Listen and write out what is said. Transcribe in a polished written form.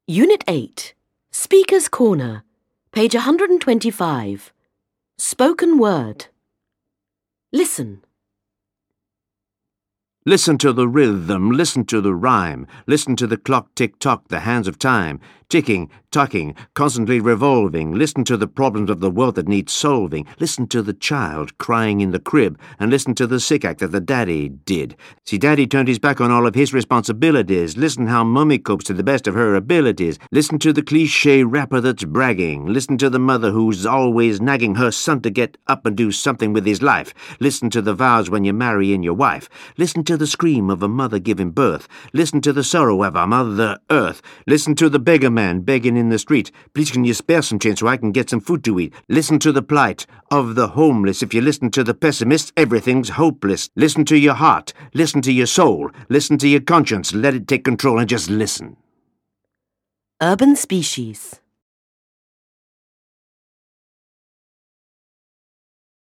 Unit 8, Speaker's Corner, page 125. Spoken Word. Listen. Listen to the rhythm, listen to the rhyme, listen to the clock tick-tock, the hands of time, ticking, tucking, constantly revolving, listen to the problems of the world that need solving, listen to the child crying in the crib, and listen to the sick act that the daddy did. See, daddy turned his back on all of his responsibilities, listen how mummy copes to the best of her abilities, listen to the cliché rapper that's bragging, listen to the mother who's always nagging her son to get up and do something with his life, listen to the vows when you're marrying your wife, listen to the scream of a mother giving birth. Listen to the sorrow of our Mother Earth. Listen to the beggar man begging in the street. Please can you spare some change so I can get some food to eat? Listen to the plight of the homeless. If you listen to the pessimists, everything's hopeless. Listen to your heart. Listen to your soul. Listen to your conscience. Let it take control and just listen. Urban Species.